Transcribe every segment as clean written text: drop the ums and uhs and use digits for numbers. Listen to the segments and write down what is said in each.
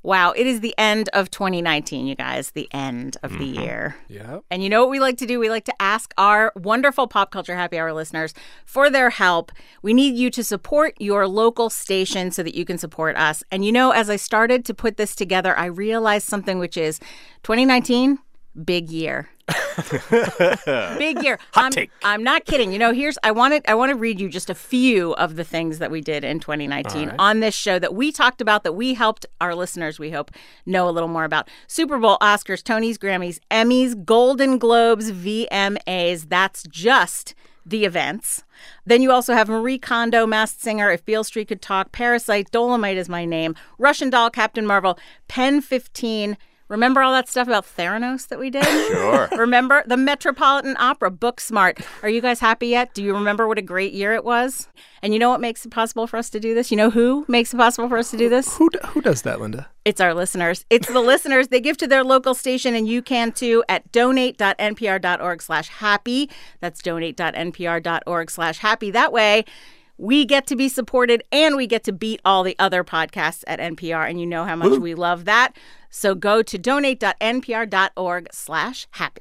Wow, it is the end of 2019, you guys, the end of the year. Yeah. And you know what we like to do? We like to ask our wonderful Pop Culture Happy Hour listeners for their help. We need you to support your local station so that you can support us. And you know, as I started to put this together, I realized something, which is 2019, big year. Big year. Hot take. I'm not kidding. You know, I want to read you just a few of the things that we did in 2019 on this show that we talked about, that we helped our listeners, we hope, know a little more about. Super Bowl, Oscars, Tonys, Grammys, Emmys, Golden Globes, VMAs. That's just the events. Then you also have Marie Kondo, Masked Singer, If Beale Street Could Talk, Parasite, Dolomite Is My Name, Russian Doll, Captain Marvel, Pen 15. Remember all that stuff about Theranos that we did? Sure. Remember the Metropolitan Opera, Booksmart. Are you guys happy yet? Do you remember what a great year it was? And you know what makes it possible for us to do this? You know who makes it possible for us to do this? Who does that, Linda? It's our listeners. It's the listeners. They give to their local station, and you can too at donate.npr.org/happy. That's donate.npr.org/happy. That way, we get to be supported and we get to beat all the other podcasts at NPR. And you know how much we love that. So go to donate.npr.org/happy.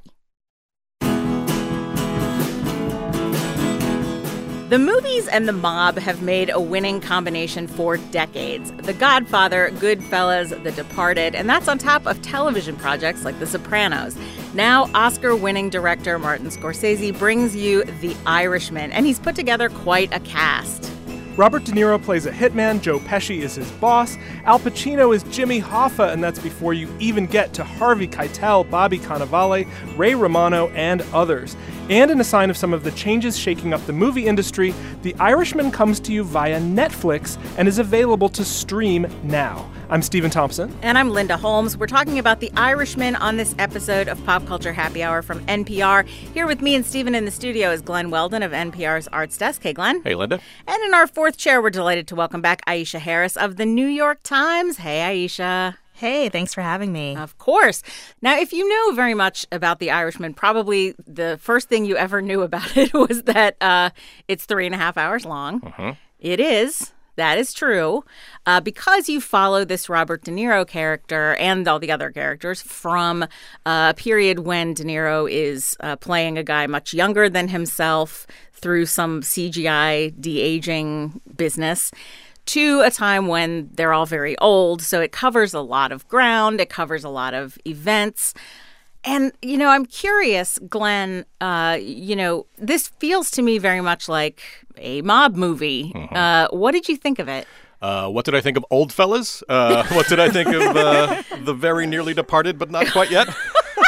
The movies and the mob have made a winning combination for decades. The Godfather, Goodfellas, The Departed, and that's on top of television projects like The Sopranos. Now, Oscar-winning director Martin Scorsese brings you The Irishman, and he's put together quite a cast. Robert De Niro plays a hitman. Joe Pesci is his boss. Al Pacino is Jimmy Hoffa, and that's before you even get to Harvey Keitel, Bobby Cannavale, Ray Romano, and others. And in a sign of some of the changes shaking up the movie industry, The Irishman comes to you via Netflix and is available to stream now. I'm Stephen Thompson. And I'm Linda Holmes. We're talking about The Irishman on this episode of Pop Culture Happy Hour from NPR. Here with me and Stephen in the studio is Glenn Weldon of NPR's Arts Desk. Hey, Glenn. Hey, Linda. And in our fourth chair, we're delighted to welcome back Aisha Harris of The New York Times. Hey, Aisha. Hey, thanks for having me. Of course. Now, if you know very much about The Irishman, probably the first thing you ever knew about it was that it's 3.5 hours long. It is. That is true. Because you follow this Robert De Niro character and all the other characters from a period when De Niro is playing a guy much younger than himself through some CGI de-aging business, to a time when they're all very old. So it covers a lot of ground. It covers a lot of events. And, you know, I'm curious, Glenn, this feels to me very much like a mob movie. What did you think of it? What did I think of Old Fellas? What did I think of The Very Nearly Departed, but not quite yet?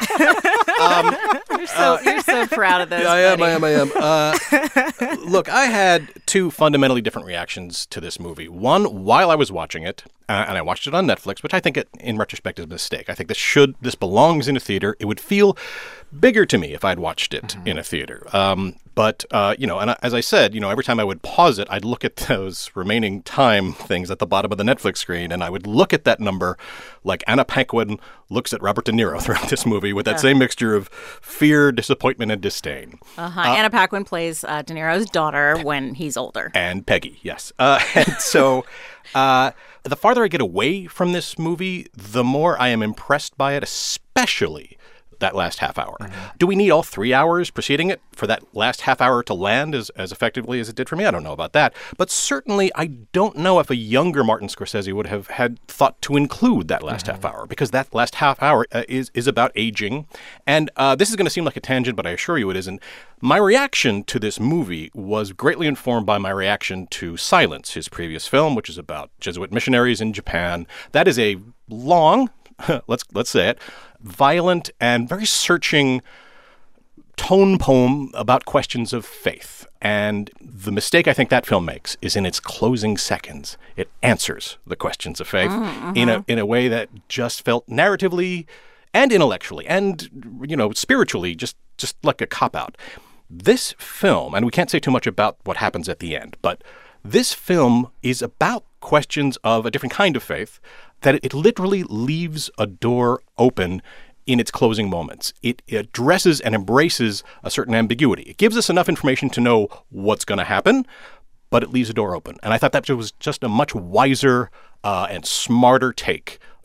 You're so proud of those. I am. Look, I had two fundamentally different reactions to this movie. One, while I was watching it, and I watched it on Netflix, which I think, in retrospect, is a mistake. I think this belongs in a theater. It would feel bigger to me if I'd watched it in a theater. But as I said, every time I would pause it, I'd look at those remaining time things at the bottom of the Netflix screen, and I would look at that number like Anna Paquin looks at Robert De Niro throughout this movie with that same mixture of fear, disappointment, and disdain. Anna Paquin plays De Niro's daughter when he's older. And Peggy, yes. And so the farther I get away from this movie, the more I am impressed by it, especially that last half hour. Do we need all 3 hours preceding it for that last half hour to land as effectively as it did for me? I don't know about that. But certainly, I don't know if a younger Martin Scorsese would have had thought to include that last half hour, because that last half hour is about aging. And this is going to seem like a tangent, but I assure you it isn't. My reaction to this movie was greatly informed by my reaction to Silence, his previous film, which is about Jesuit missionaries in Japan. That is a long, let's say it, violent and very searching tone poem about questions of faith. And the mistake I think that film makes is in its closing seconds. It answers the questions of faith in a way that just felt narratively and intellectually and, spiritually just like a cop-out. This film, and we can't say too much about what happens at the end, but this film is about questions of a different kind of faith, that it literally leaves a door open in its closing moments. It addresses and embraces a certain ambiguity. It gives us enough information to know what's going to happen, but it leaves a door open. And I thought that was just a much wiser and smarter take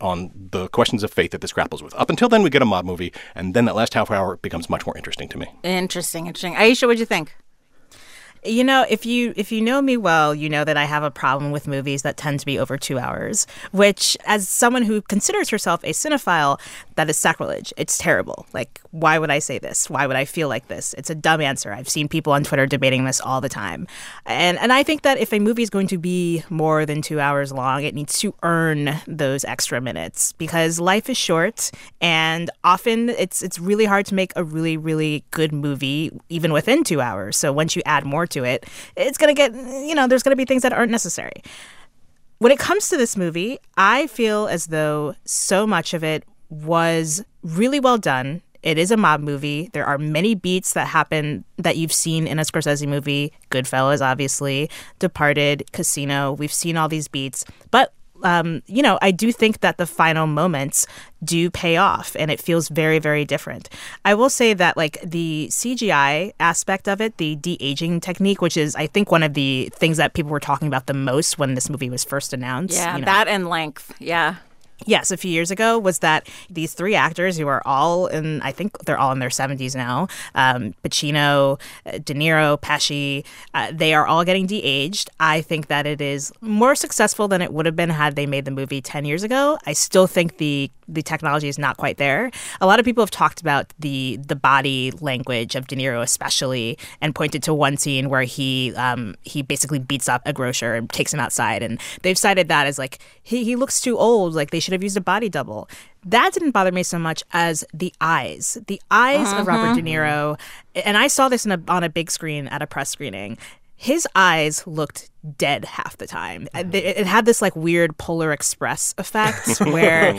on the questions of faith that this grapples with. Up until then, we get a mob movie, and then that last half hour becomes much more interesting to me. Interesting. Aisha, what'd you think? You know, if you know me well, you know that I have a problem with movies that tend to be over 2 hours, which, as someone who considers herself a cinephile, that is sacrilege. It's terrible. Like, why would I say this? Why would I feel like this? It's a dumb answer. I've seen people on Twitter debating this all the time. And I think that if a movie is going to be more than 2 hours long, it needs to earn those extra minutes, because life is short, and often it's really hard to make a really, really good movie even within 2 hours. So once you add more to it, it's going to get, there's going to be things that aren't necessary. When it comes to this movie, I feel as though so much of it was really well done. It is a mob movie. There are many beats that happen that you've seen in a Scorsese movie. Goodfellas, obviously. Departed, Casino. We've seen all these beats. But I do think that the final moments do pay off, and it feels very, very different. I will say that, like, the CGI aspect of it, the de-aging technique, which is, I think, one of the things that people were talking about the most when this movie was first announced. Yeah, that and length. Yeah. Yes, a few years ago, was that these three actors who are all in, I think they're all in their 70s now, Pacino, De Niro, Pesci, they are all getting de-aged. I think that it is more successful than it would have been had they made the movie 10 years ago. I still think the technology is not quite there. A lot of people have talked about the body language of De Niro especially, and pointed to one scene where he basically beats up a grocer and takes him outside, and they've cited that as like, he looks too old, like they should have used a body double. That didn't bother me so much as the eyes. The eyes of Robert De Niro, and I saw this on a big screen at a press screening. His eyes looked dead half the time. It had this like weird Polar Express effect where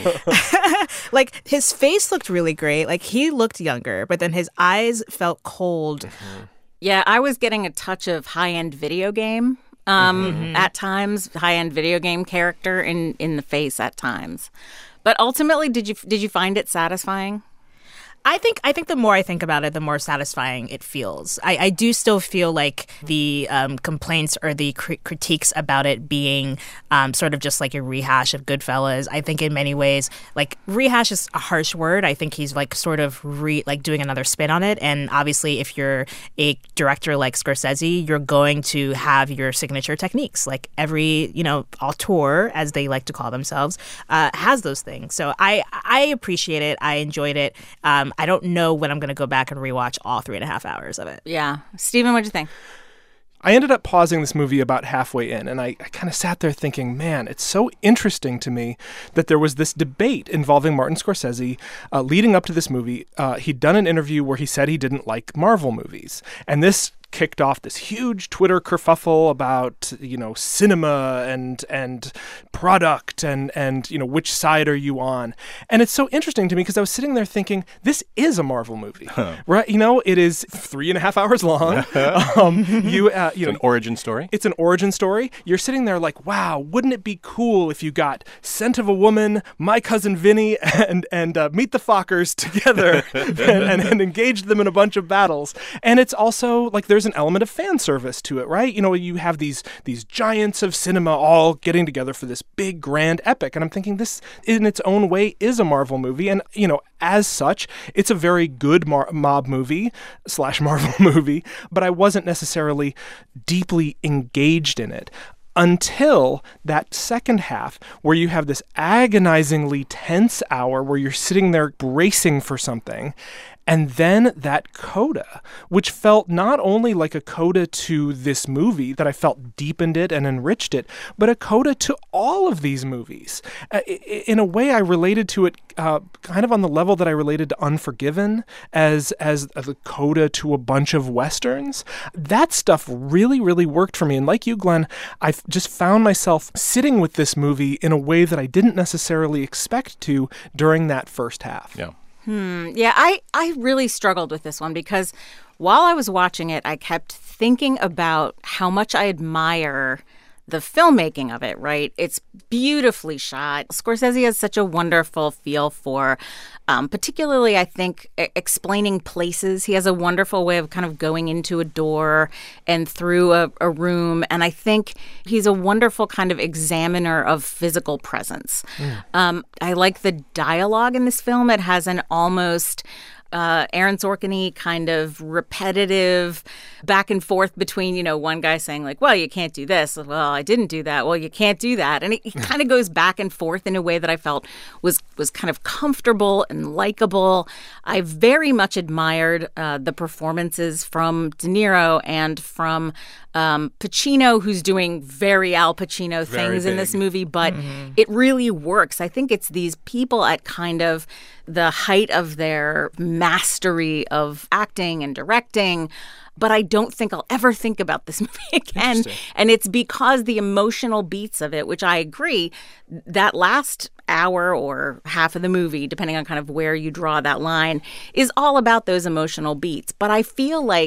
like his face looked really great. Like he looked younger, but then his eyes felt cold. Yeah, I was getting a touch of high-end video game at times, high-end video game character in the face at times. But ultimately, did you find it satisfying? I think the more I think about it, the more satisfying it feels. I do still feel like the complaints or the critiques about it being sort of just like a rehash of Goodfellas. I think in many ways, like, rehash is a harsh word. I think he's like sort of doing another spin on it. And obviously, if you're a director like Scorsese, you're going to have your signature techniques. Like every auteur, as they like to call themselves, has those things. So I appreciate it. I enjoyed it. I don't know when I'm going to go back and rewatch all 3.5 hours of it. Yeah. Stephen, what'd you think? I ended up pausing this movie about halfway in, and I kind of sat there thinking, man, it's so interesting to me that there was this debate involving Martin Scorsese leading up to this movie. He'd done an interview where he said he didn't like Marvel movies, and this kicked off this huge Twitter kerfuffle about, cinema and product and which side are you on? And it's so interesting to me because I was sitting there thinking, this is a Marvel movie, right? It is 3.5 hours long. It's an origin story. It's an origin story. You're sitting there like, wow, wouldn't it be cool if you got Scent of a Woman, My Cousin Vinny, and Meet the Fockers together and engaged them in a bunch of battles. And it's also like there's an element of fan service to it, right? You have these giants of cinema all getting together for this big grand epic, and I'm thinking this in its own way is a Marvel movie, and as such it's a very good mob movie / Marvel movie, but I wasn't necessarily deeply engaged in it until that second half, where you have this agonizingly tense hour where you're sitting there bracing for something. And then that coda, which felt not only like a coda to this movie that I felt deepened it and enriched it, but a coda to all of these movies. In a way, I related to it kind of on the level that I related to Unforgiven as a coda to a bunch of Westerns. That stuff really, really worked for me. And like you, Glenn, I just found myself sitting with this movie in a way that I didn't necessarily expect to during that first half. Yeah. Yeah, I really struggled with this one because while I was watching it, I kept thinking about how much I admire the filmmaking of it, right? It's beautifully shot. Scorsese has such a wonderful feel for, particularly, I think, explaining places. He has a wonderful way of kind of going into a door and through a room. And I think he's a wonderful kind of examiner of physical presence. I like the dialogue in this film. It has an almost Aaron Sorkin-y kind of repetitive back and forth between, one guy saying like, well, you can't do this. Well, I didn't do that. Well, you can't do that. And it kind of goes back and forth in a way that I felt was kind of comfortable and likable. I very much admired the performances from De Niro and from Pacino, who's doing very Al Pacino things in this movie, but it really works. I think it's these people at kind of the height of their mastery of acting and directing. But I don't think I'll ever think about this movie again. And it's because the emotional beats of it, which I agree, that last hour or half of the movie, depending on kind of where you draw that line, is all about those emotional beats. But I feel like,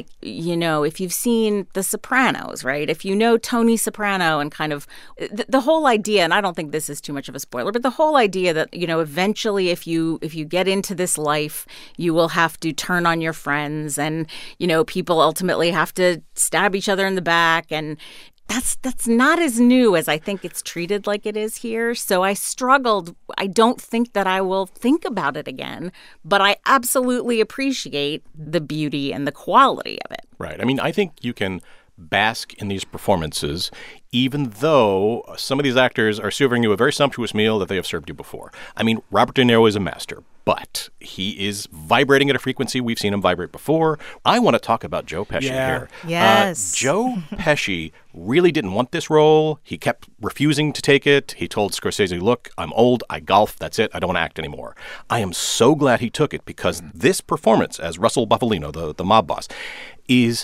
if you've seen The Sopranos, right? If you know Tony Soprano and kind of the whole idea, and I don't think this is too much of a spoiler, but the whole idea that, eventually if you get into this life, you will have to turn on your friends and, people ultimately have to stab each other in the back. And that's not as new as I think it's treated like it is here. So I struggled. I don't think that I will think about it again, but I absolutely appreciate the beauty and the quality of it. Right. I mean, I think you can bask in these performances, even though some of these actors are serving you a very sumptuous meal that they have served you before. I mean, Robert De Niro is a master, but he is vibrating at a frequency we've seen him vibrate before. I want to talk about Joe Pesci here. Yes. Joe Pesci really didn't want this role. He kept refusing to take it. He told Scorsese, look, I'm old, I golf, that's it, I don't want to act anymore. I am so glad he took it because this performance as Russell Bufalino, the mob boss, is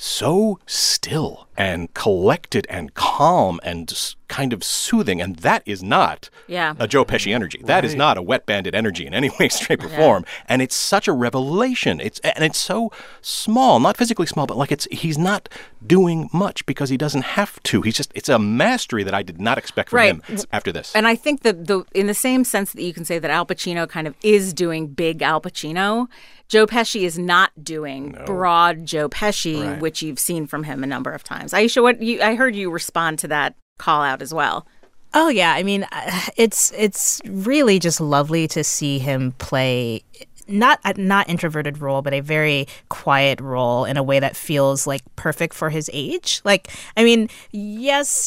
so still and collected and calm and just kind of soothing. And that is not a Joe Pesci energy. That is not a wet bandit energy in any way, shape, or form. And it's such a revelation. It's so small, not physically small, but like he's not doing much because he doesn't have to. It's a mastery that I did not expect from him after this. And I think that in the same sense that you can say that Al Pacino kind of is doing big Al Pacino, Joe Pesci is not doing broad Joe Pesci, which you've seen from him a number of times. Aisha, I heard you respond to that call out as well. Oh, yeah. I mean, it's really just lovely to see him play not introverted role, but a very quiet role in a way that feels like perfect for his age. Like, I mean, yes,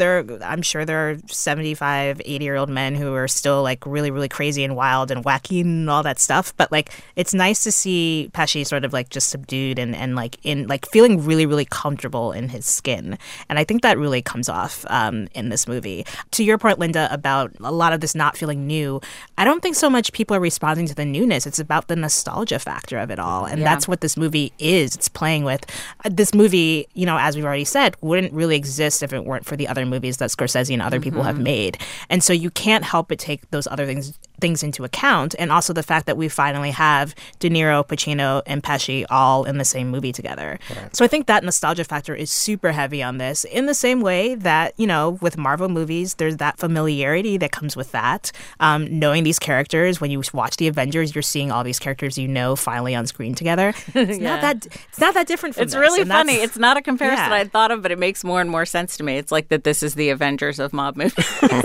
I'm sure there are 75, 80-year-old men who are still like really, really crazy and wild and wacky and all that stuff. But like, it's nice to see Pesci sort of like just subdued and like in like feeling really, really comfortable in his skin. And I think that really comes off in this movie. To your point, Linda, about a lot of this not feeling new, I don't think so much people are responding to the newness. It's about the nostalgia factor of it all. And that's what this movie is. It's playing with. This movie, as we've already said, wouldn't really exist if it weren't for the other movies that Scorsese and other people have made. And so you can't help but take those other things into account. And also the fact that we finally have De Niro, Pacino, and Pesci all in the same movie together. Right. So I think that nostalgia factor is super heavy on this in the same way that, with Marvel movies, there's that familiarity that comes with that. Knowing these characters, when you watch the Avengers, you're seeing all these characters finally on screen together. It's not that different from this. It's really funny. It's not a comparison I'd thought of, but it makes more and more sense to me. It's like that this is the Avengers of mob movies.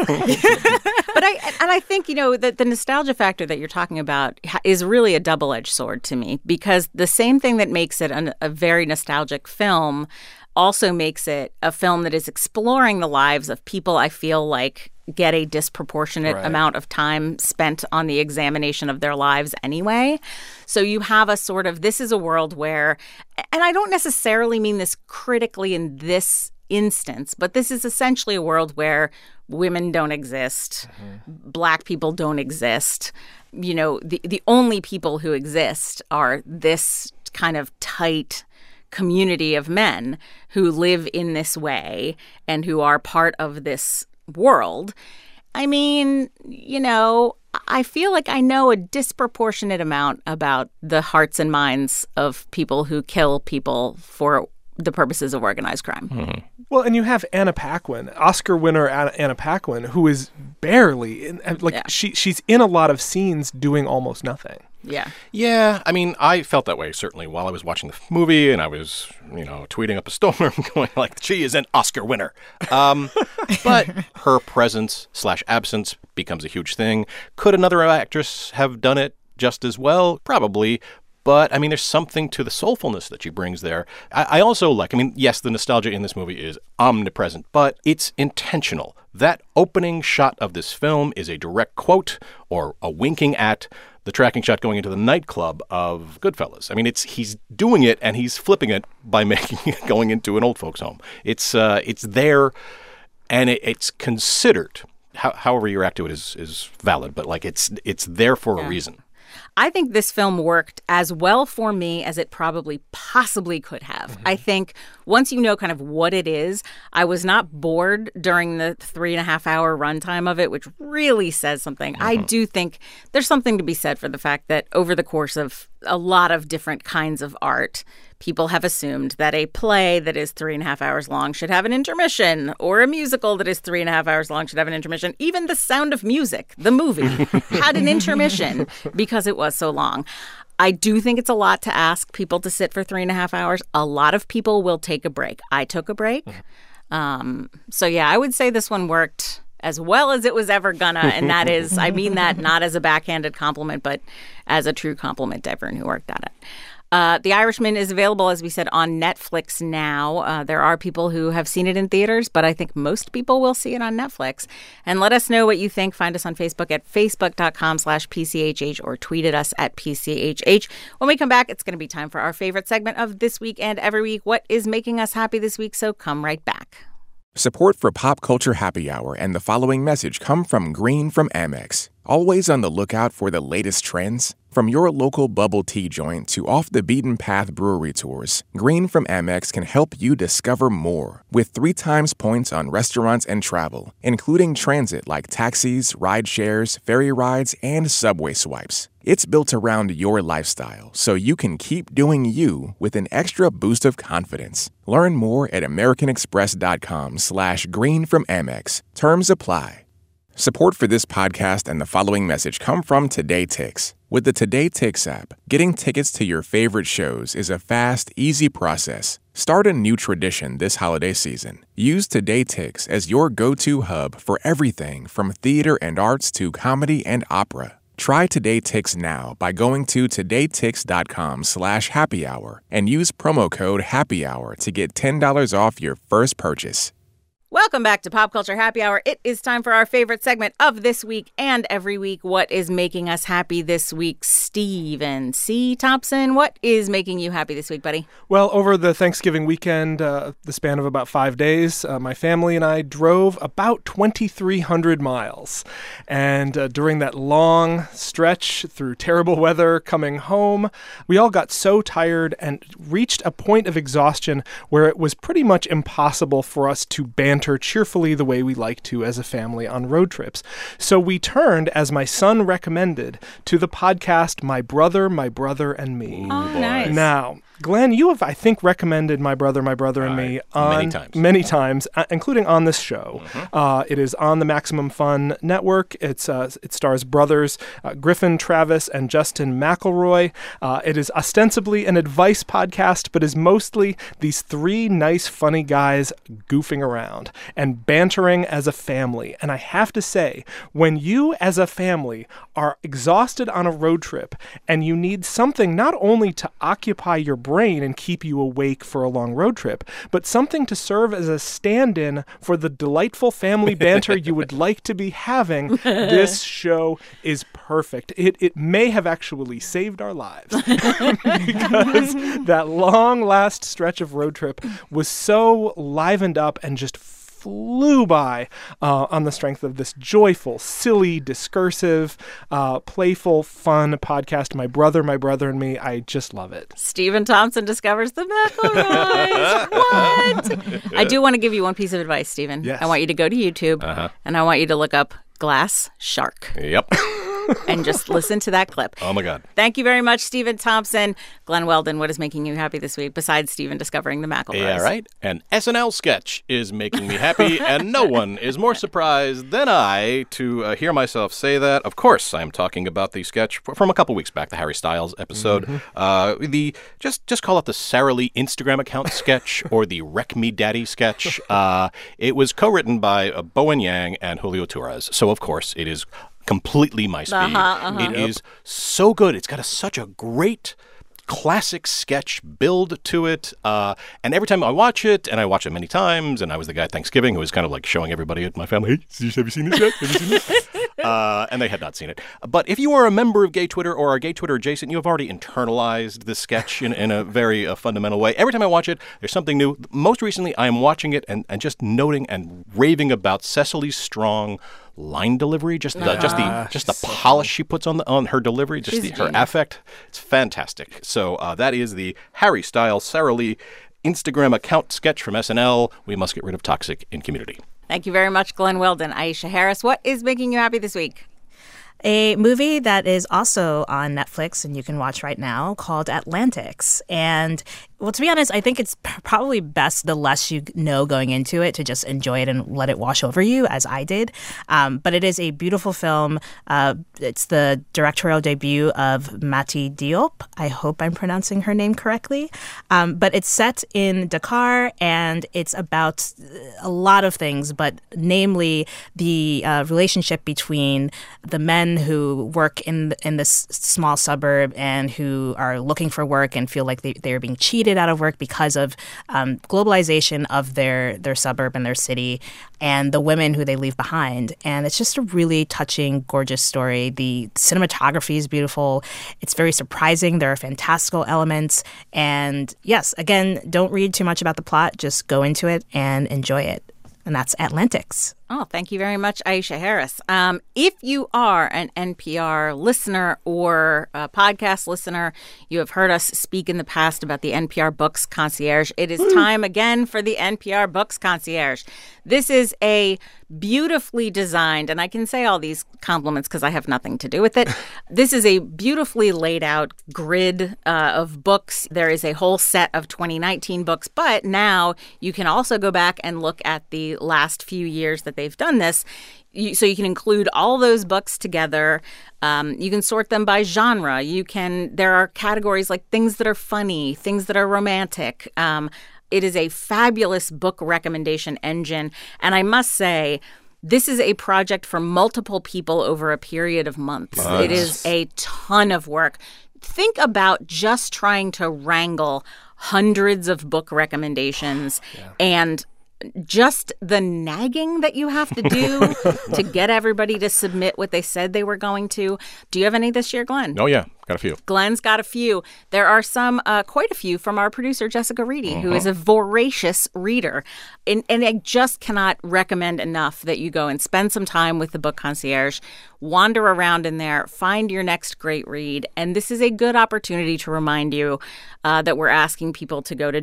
But I think, that the nostalgia factor that you're talking about is really a double-edged sword to me, because the same thing that makes it a very nostalgic film also makes it a film that is exploring the lives of people I feel like get a disproportionate amount of time spent on the examination of their lives anyway. So you have a sort of, this is a world where, and I don't necessarily mean this critically in this instance, but this is essentially a world where women don't exist, Black people don't exist. The only people who exist are this kind of tight community of men who live in this way and who are part of this world. I mean, I feel like I know a disproportionate amount about the hearts and minds of people who kill people for the purposes of organized crime. Well, and you have Anna Paquin, Oscar winner Anna Paquin, who is barely she's in a lot of scenes doing almost nothing. Yeah. Yeah, I mean, I felt that way, certainly, while I was watching the movie, and I was, tweeting up a storm, going like, she is an Oscar winner. But her presence/absence becomes a huge thing. Could another actress have done it just as well? Probably. But, I mean, there's something to the soulfulness that she brings there. I also yes, the nostalgia in this movie is omnipresent, but it's intentional. That opening shot of this film is a direct quote or a winking at the tracking shot going into the nightclub of Goodfellas. I mean, he's doing it and he's flipping it by making it going into an old folks' home. It's there, and it's considered. However you react to it is valid, but it's there for a reason. I think this film worked as well for me as it probably possibly could have. I think once you know kind of what it is, I was not bored during the 3.5-hour runtime of it, which really says something. I do think there's something to be said for the fact that over the course of a lot of different kinds of art, people have assumed that a play that is 3.5 hours long should have an intermission, or a musical that is 3.5 hours long should have an intermission. Even The Sound of Music, the movie, had an intermission because it was so long. I do think it's a lot to ask people to sit for 3.5 hours. A lot of people will take a break. I took a break. So yeah, I would say this one worked as well as it was ever gonna. And that is, I mean that not as a backhanded compliment, but as a true compliment to everyone who worked at it. The Irishman is available, as we said, on Netflix now. There are people who have seen it in theaters, but I think most people will see it on Netflix. And let us know what you think. Find us on Facebook at facebook.com/PCHH or tweet at us at PCHH. When we come back, it's going to be time for our favorite segment of this week and every week, What is Making Us Happy This Week? So come right back. Support for Pop Culture Happy Hour and the following message come from Green from Amex. Always on the lookout for the latest trends? From your local bubble tea joint to off-the-beaten-path brewery tours, Green from Amex can help you discover more. With 3 times points on restaurants and travel, including transit like taxis, ride shares, ferry rides, and subway swipes. It's built around your lifestyle, so you can keep doing you with an extra boost of confidence. Learn more at americanexpress.com/greenfromamex. Terms apply. Support for this podcast and the following message come from Today Tix. With the Today Tix app, getting tickets to your favorite shows is a fast, easy process. Start a new tradition this holiday season. Use Today Tix as your go-to hub for everything from theater and arts to comedy and opera. Try Today Tix now by going to todaytix.com/happyhour and use promo code HAPPYHOUR to get $10 off your first purchase. Welcome back to Pop Culture Happy Hour. It is time for our favorite segment of this week and every week. What is making us happy this week? Stephen C. Thompson, what is making you happy this week, buddy? Well, over the Thanksgiving weekend, the span of about 5 days, my family and I drove about 2,300 miles. And during that long stretch through terrible weather coming home, we all got so tired and reached a point of exhaustion where it was pretty much impossible for us to banter cheerfully the way we like to as a family on road trips. So we turned, as my son recommended, to the podcast My Brother, and Me. Oh, nice. Now, Glenn, you have, I think, recommended My Brother, and Me on many times, including on this show. It is on the Maximum Fun Network. It stars brothers Griffin, Travis, and Justin McElroy. It is ostensibly an advice podcast, but is mostly these 3 nice, funny guys goofing around and bantering as a family. And I have to say, when you as a family are exhausted on a road trip and you need something not only to occupy your brain and keep you awake for a long road trip, but something to serve as a stand-in for the delightful family banter you would like to be having, this show is perfect. It may have actually saved our lives because that long last stretch of road trip was so livened up and just flew by on the strength of this joyful, silly, discursive, playful, fun podcast, My Brother, and Me. I just love it. Stephen Thompson discovers the McElroys. What? I do want to give you one piece of advice, Stephen. Yes. I want you to go to YouTube and I want you to look up Glass Shark. Yep. and just listen to that clip. Oh, my God. Thank you very much, Stephen Thompson. Glenn Weldon, what is making you happy this week besides Stephen discovering the McElroys? Yeah, right. An SNL sketch is making me happy, and no one is more surprised than I to hear myself say that. Of course, I am talking about the sketch from a couple weeks back, the Harry Styles episode. Just call it the Sara Lee Instagram account sketch or the Wreck Me Daddy sketch. It was co-written by Bowen Yang and Julio Torres, so of course it is completely my speed. It is so good. It's got such a great classic sketch build to it. And every time I watch it, and I watch it many times, and I was the guy at Thanksgiving who was kind of like showing everybody at my family, hey, have you seen this yet? Have you seen this? And they had not seen it. But if you are a member of Gay Twitter or are Gay Twitter adjacent, you have already internalized this sketch in a very fundamental way. Every time I watch it, there's something new. Most recently, I am watching it and just noting and raving about Cecily Strong line delivery, just the polish she puts on her delivery, her affect. It's fantastic. So that is the Harry Styles, Sara Lee Instagram account sketch from SNL. We must get rid of toxic in community. Thank you very much, Glenn Weldon. Aisha Harris, what is making you happy this week? A movie that is also on Netflix and you can watch right now called Atlantics. And, well, to be honest, I think it's probably best the less you know going into it to just enjoy it and let it wash over you, as I did. But it is a beautiful film. It's the directorial debut of Mati Diop. I hope I'm pronouncing her name correctly. But it's set in Dakar, and it's about a lot of things, but namely the relationship between the men who work in this small suburb and who are looking for work and feel like they're being cheated out of work because of globalization of their suburb and their city, and the women who they leave behind. And it's just a really touching, gorgeous story. The cinematography is beautiful. It's very surprising. There are fantastical elements. And yes, again, don't read too much about the plot. Just go into it and enjoy it. And that's Atlantics. Oh, thank you very much, Aisha Harris. If you are an NPR listener or a podcast listener, you have heard us speak in the past about the NPR Books Concierge. It is time again for the NPR Books Concierge. This is a beautifully designed, and I can say all these compliments because I have nothing to do with it. This is a beautifully laid out grid of books. There is a whole set of 2019 books, but now you can also go back and look at the last few years that they've done this. So you can include all those books together. You can sort them by genre. There are categories like things that are funny, things that are romantic. It is a fabulous book recommendation engine. And I must say, this is a project for multiple people over a period of months. Nice. It is a ton of work. Think about just trying to wrangle hundreds of book recommendations and just the nagging that you have to do to get everybody to submit what they said they were going to. Do you have any this year, Glenn? Oh, yeah. Got a few. Glenn's got a few. There are quite a few from our producer, Jessica Reedy, who is a voracious reader. And I just cannot recommend enough that you go and spend some time with the Book Concierge, wander around in there, find your next great read. And this is a good opportunity to remind you that we're asking people to go to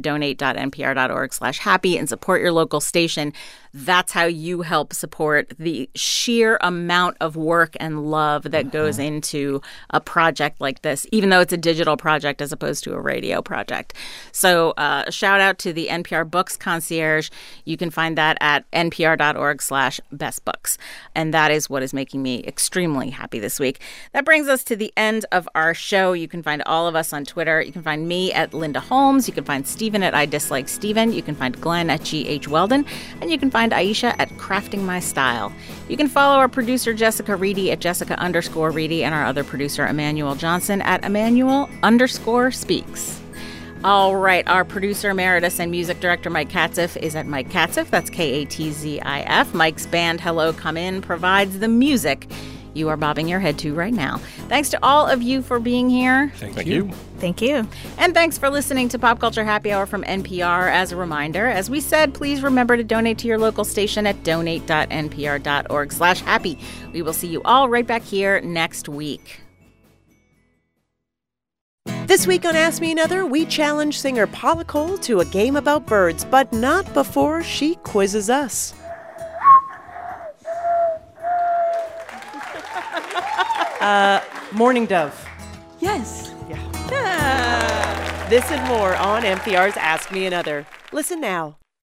donate.npr.org/happy and support your local station. That's how you help support the sheer amount of work and love that goes into a project like this, even though it's a digital project as opposed to a radio project. So shout out to the NPR Books Concierge. You can find that at npr.org/bestbooks. And that is what is making me extremely happy this week. That brings us to the end of our show. You can find all of us on Twitter. You can find me at Linda Holmes. You can find Stephen at I Dislike Stephen. You can find Glenn at G.H. Weldon. And you can find Aisha at Crafting My Style. You can follow our producer, Jessica Reedy, at Jessica_Reedy, and our other producer, Emmanuel Johnson, at Emmanuel_Speaks. All right, our producer emeritus and music director, Mike Katzif, is at Mike Katzif. That's Katzif. Mike's band, Hello Come In, provides the music you are bobbing your head to right now. Thanks to all of you for being here. Thank you. Thank you. And thanks for listening to Pop Culture Happy Hour from NPR. As a reminder, as we said, please remember to donate to your local station at donate.npr.org/happy. We will see you all right back here next week. This week on Ask Me Another, we challenge singer Paula Cole to a game about birds, but not before she quizzes us. Morning Dove. Yes. This and more on NPR's Ask Me Another. Listen now.